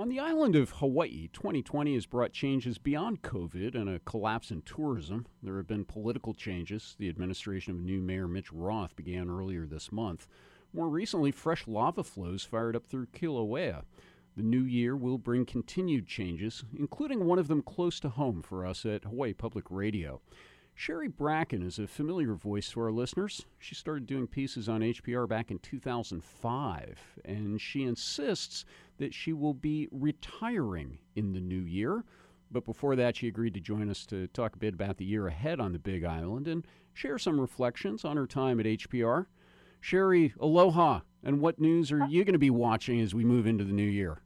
On the island of Hawaii, 2020 has brought changes beyond COVID and a collapse in tourism. There have been political changes. The administration of new Mayor Mitch Roth began earlier this month. More recently, fresh lava flows fired up through Kilauea. The new year will bring continued changes, including one of them close to home for us at Hawaii Public Radio. Sherry Bracken is a familiar voice to our listeners. She started doing pieces on HPR back in 2005, and she insists that she will be retiring in the new year. But before that, she agreed to join us to talk a bit about the year ahead on the Big Island and share some reflections on her time at HPR. Sherry, aloha, and what news are you going to be watching as we move into the new year?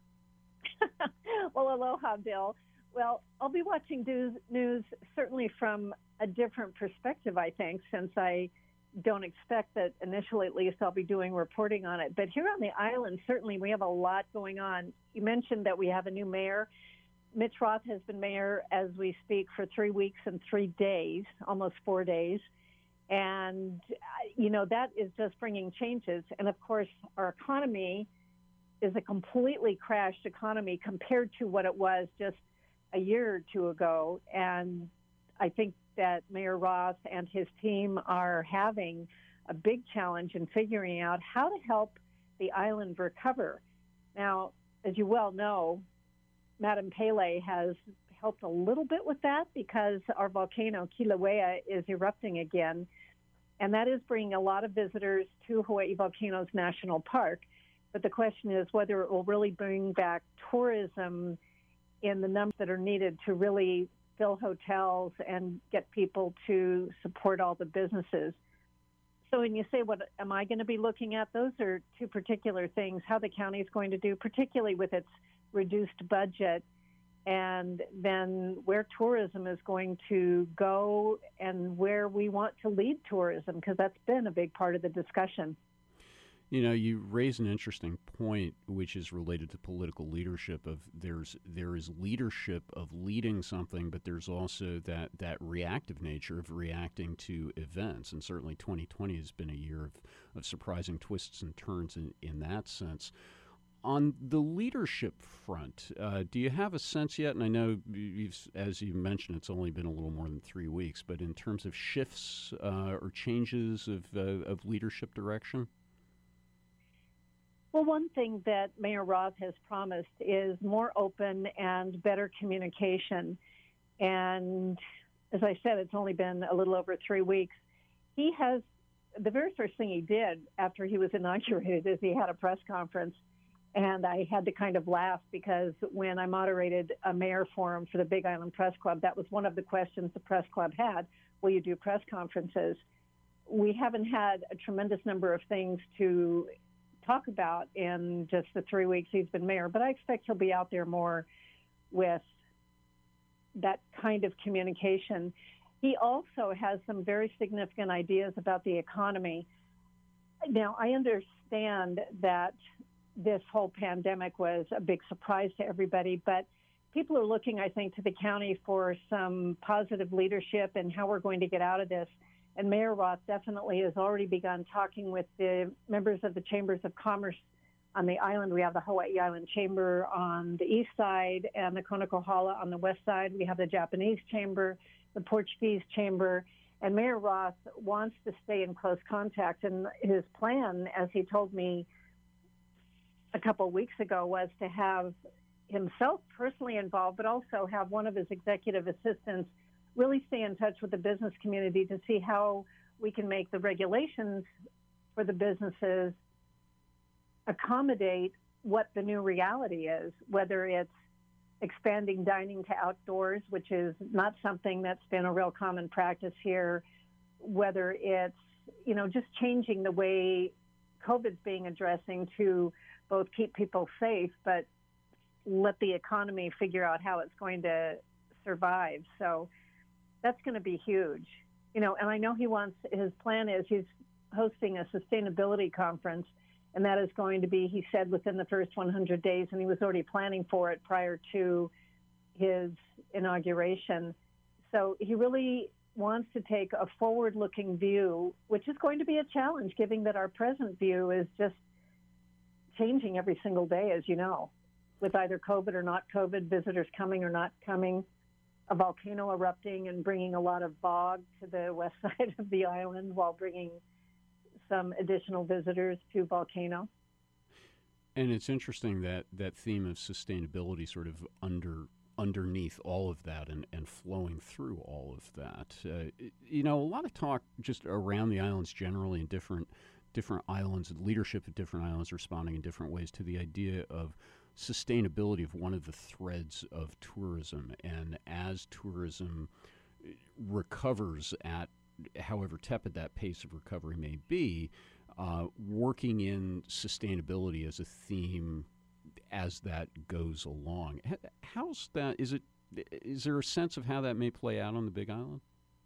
Well, aloha, Bill. Well, I'll be watching news certainly from a different perspective, I think, since I don't expect that initially, at least, I'll be doing reporting on it. But here on the island, certainly we have a lot going on. You mentioned that we have a new mayor. Mitch Roth has been mayor as we speak for 3 weeks and 3 days, almost 4 days. And, that is just bringing changes. And, of course, our economy is a completely crashed economy compared to what it was just a year or two ago. And I think that Mayor Roth and his team are having a big challenge in figuring out how to help the island recover. Now, as you well know, Madam Pele has helped a little bit with that because our volcano, Kilauea, is erupting again. And that is bringing a lot of visitors to Hawaii Volcanoes National Park. But the question is whether it will really bring back tourism in the numbers that are needed to really fill hotels and get people to support all the businesses. So when you say, what am I going to be looking at? Those are two particular things, how the county is going to do, particularly with its reduced budget, and then where tourism is going to go and where we want to lead tourism, because that's been a big part of the discussion. You raise an interesting point, which is related to political leadership. There is leadership of leading something, but there's also that reactive nature of reacting to events. And certainly 2020 has been a year of surprising twists and turns in that sense. On the leadership front, do you have a sense yet? And I know, as you mentioned, it's only been a little more than 3 weeks, but in terms of shifts or changes of leadership direction? Well, one thing that Mayor Roth has promised is more open and better communication. And as I said, it's only been a little over 3 weeks. The very first thing he did after he was inaugurated is he had a press conference. And I had to kind of laugh because when I moderated a mayor forum for the Big Island Press Club, that was one of the questions the press club had. Will you do press conferences? We haven't had a tremendous number of things to talk about in just the 3 weeks he's been mayor, but I expect he'll be out there more with that kind of communication. He also has some very significant ideas about the economy. Now, I understand that this whole pandemic was a big surprise to everybody, but people are looking, I think, to the county for some positive leadership and how we're going to get out of this. And Mayor Roth definitely has already begun talking with the members of the Chambers of Commerce on the island. We have the Hawaii Island Chamber on the east side and the Kona-Kohala on the west side. We have the Japanese Chamber, the Portuguese Chamber, and Mayor Roth wants to stay in close contact. And his plan, as he told me a couple of weeks ago, was to have himself personally involved, but also have one of his executive assistants really stay in touch with the business community to see how we can make the regulations for the businesses accommodate what the new reality is, whether it's expanding dining to outdoors, which is not something that's been a real common practice here, whether it's, just changing the way COVID's being addressing to both keep people safe, but let the economy figure out how it's going to survive. So that's going to be huge. And I know his plan is he's hosting a sustainability conference, and that is going to be, he said, within the first 100 days, and he was already planning for it prior to his inauguration. So he really wants to take a forward-looking view, which is going to be a challenge, given that our present view is just changing every single day, as you know. with either COVID or not COVID, visitors coming or not coming, a volcano erupting and bringing a lot of fog to the west side of the island while bringing some additional visitors to volcano. And it's interesting that that theme of sustainability sort of underneath all of that and flowing through all of that. A lot of talk just around the islands generally, and different islands, and leadership of different islands responding in different ways to the idea of sustainability of one of the threads of tourism. And as tourism recovers at however tepid that pace of recovery may be, working in sustainability as a theme as that goes along. How's that? Is there a sense of how that may play out on the Big Island?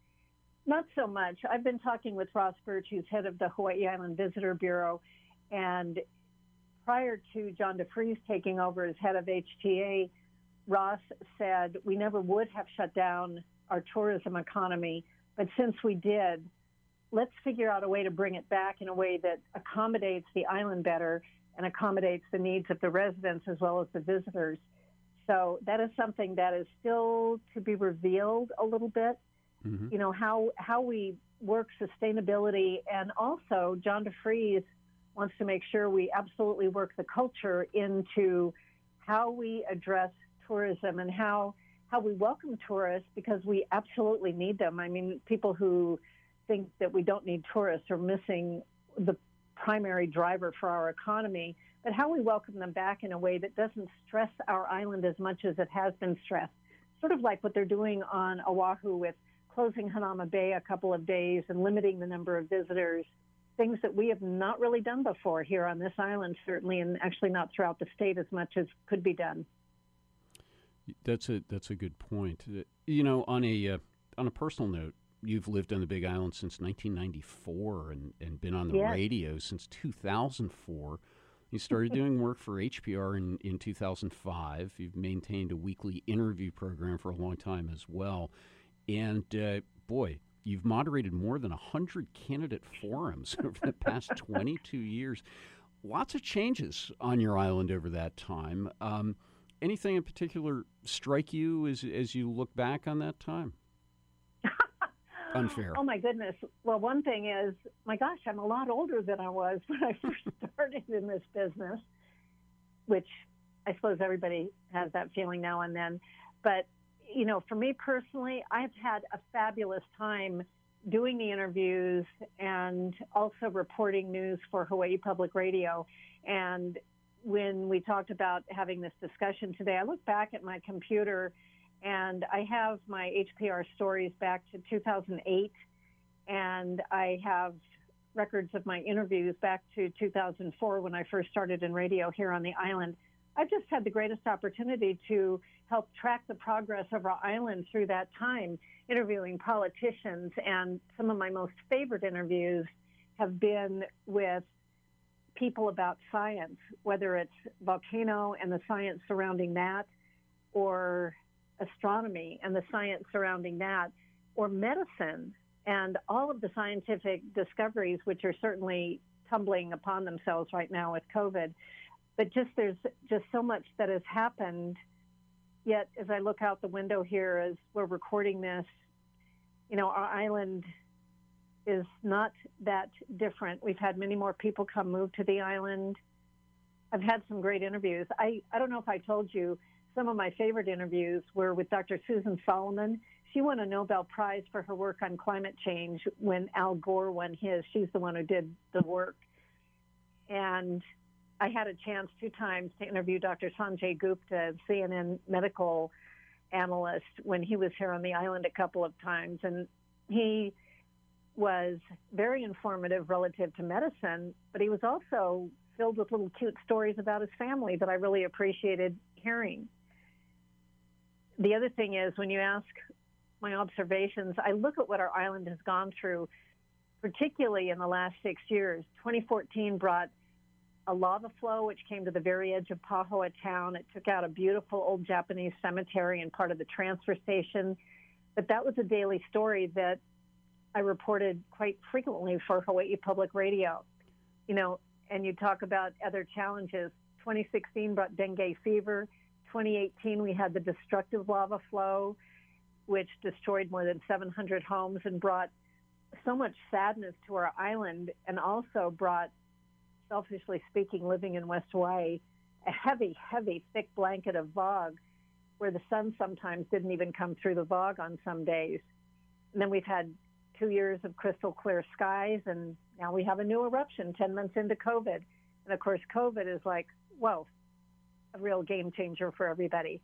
Not so much. I've been talking with Ross Birch, who's head of the Hawaii Island Visitor Bureau, and prior to John DeFries taking over as head of HTA, Ross said we never would have shut down our tourism economy, but since we did, let's figure out a way to bring it back in a way that accommodates the island better and accommodates the needs of the residents as well as the visitors. So that is something that is still to be revealed a little bit. Mm-hmm. How we work sustainability, and also John DeFries wants to make sure we absolutely work the culture into how we address tourism and how we welcome tourists, because we absolutely need them. I mean, people who think that we don't need tourists are missing the primary driver for our economy, but how we welcome them back in a way that doesn't stress our island as much as it has been stressed. Sort of like what they're doing on Oahu with closing Hanauma Bay a couple of days and limiting the number of visitors, things that we have not really done before here on this island, certainly, and actually not throughout the state as much as could be done. That's a good point. On a personal note, you've lived on the Big Island since 1994 and been on the Yes. radio since 2004. You started doing work for HPR in 2005. You've maintained a weekly interview program for a long time as well. And, you've moderated more than 100 candidate forums over the past 22 years. Lots of changes on your island over that time. Anything in particular strike you as you look back on that time? Unfair. Oh, my goodness. Well, one thing is, my gosh, I'm a lot older than I was when I first started in this business, which I suppose everybody has that feeling now and then. But, for me personally, I've had a fabulous time doing the interviews and also reporting news for Hawaii Public Radio. And when we talked about having this discussion today, I look back at my computer and I have my HPR stories back to 2008, and I have records of my interviews back to 2004 when I first started in radio here on the island. I've just had the greatest opportunity to help track the progress of our island through that time, interviewing politicians, and some of my most favorite interviews have been with people about science, whether it's volcano and the science surrounding that, or astronomy and the science surrounding that, or medicine and all of the scientific discoveries, which are certainly tumbling upon themselves right now with COVID. But there's just so much that has happened. Yet, as I look out the window here as we're recording this, our island is not that different. We've had many more people move to the island. I've had some great interviews. I don't know if I told you, some of my favorite interviews were with Dr. Susan Solomon. She won a Nobel Prize for her work on climate change when Al Gore won his. She's the one who did the work. And I had a chance 2 times to interview Dr. Sanjay Gupta, CNN medical analyst, when he was here on the island a couple of times. And he was very informative relative to medicine, but he was also filled with little cute stories about his family that I really appreciated hearing. The other thing is, when you ask my observations, I look at what our island has gone through, particularly in the last 6 years. 2014 brought a lava flow, which came to the very edge of Pahoa town. It took out a beautiful old Japanese cemetery and part of the transfer station. But that was a daily story that I reported quite frequently for Hawaii Public Radio. And you talk about other challenges. 2016 brought dengue fever. 2018, we had the destructive lava flow, which destroyed more than 700 homes and brought so much sadness to our island, and also brought, selfishly speaking, living in West Hawaii, a heavy, heavy, thick blanket of fog where the sun sometimes didn't even come through the fog on some days. And then we've had 2 years of crystal clear skies, and now we have a new eruption 10 months into COVID. And of course, COVID is like, whoa, a real game changer for everybody.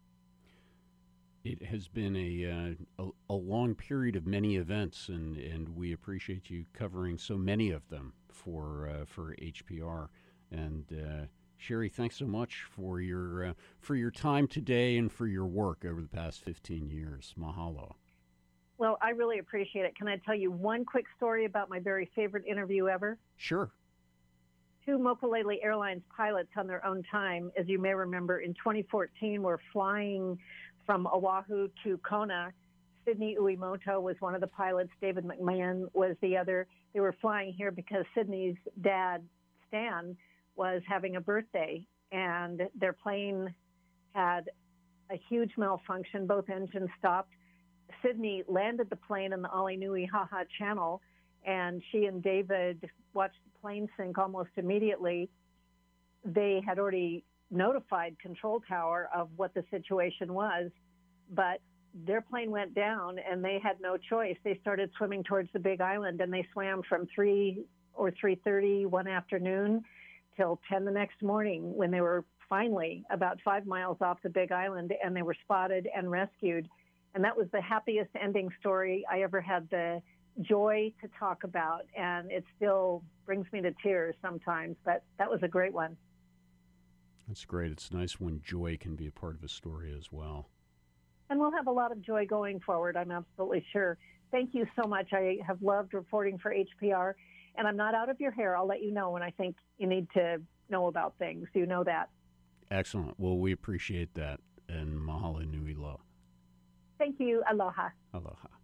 It has been a long period of many events, and we appreciate you covering so many of them for HPR. And Sherry, thanks so much for your time today and for your work over the past 15 years. Mahalo. Well, I really appreciate it. Can I tell you one quick story about my very favorite interview ever? Sure. 2 Mokulele Airlines pilots on their own time, as you may remember, in 2014 were flying from Oahu to Kona. Sydney Uemoto was one of the pilots. David McMahon was the other. They were flying here because Sydney's dad, Stan, was having a birthday, and their plane had a huge malfunction. Both engines stopped. Sydney landed the plane in the Aleinui-Haha Channel, and she and David watched the plane sink almost immediately. They had already notified Control Tower of what the situation was, but their plane went down and they had no choice. They started swimming towards the Big Island, and they swam from 3 or 3:30 one afternoon till 10 the next morning, when they were finally about 5 miles off the Big Island, and they were spotted and rescued. And that was the happiest ending story I ever had the joy to talk about, and it still brings me to tears sometimes, but that was a great one. That's great. It's nice when joy can be a part of a story as well. And we'll have a lot of joy going forward, I'm absolutely sure. Thank you so much. I have loved reporting for HPR, and I'm not out of your hair. I'll let you know when I think you need to know about things. You know that. Excellent. Well, we appreciate that, and mahalo nui loa. Thank you. Aloha. Aloha.